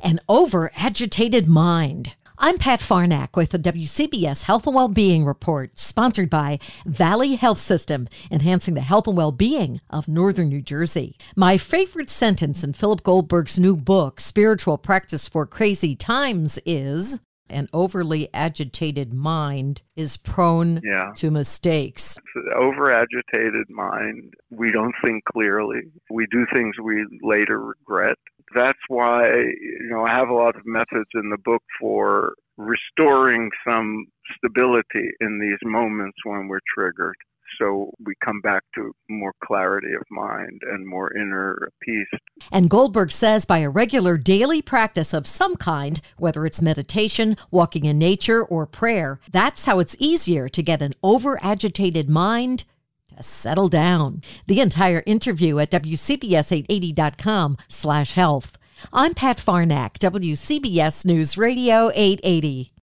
An over-agitated mind. I'm Pat Farnack with the WCBS Health and Wellbeing Report, sponsored by Valley Health System, enhancing the health and well-being of Northern New Jersey. My favorite sentence in Philip Goldberg's new book, Spiritual Practice for Crazy Times, is, an overly agitated mind is prone to mistakes. Overagitated mind, we don't think clearly. We do things we later regret. That's why, I have a lot of methods in the book for restoring some stability in these moments when we're triggered. So we come back to more clarity of mind and more inner peace. And Goldberg says by a regular daily practice of some kind, whether it's meditation, walking in nature, or prayer, that's how it's easier to get an over-agitated mind to settle down. The entire interview at WCBS880.com/health. I'm Pat Farnack, WCBS News Radio 880.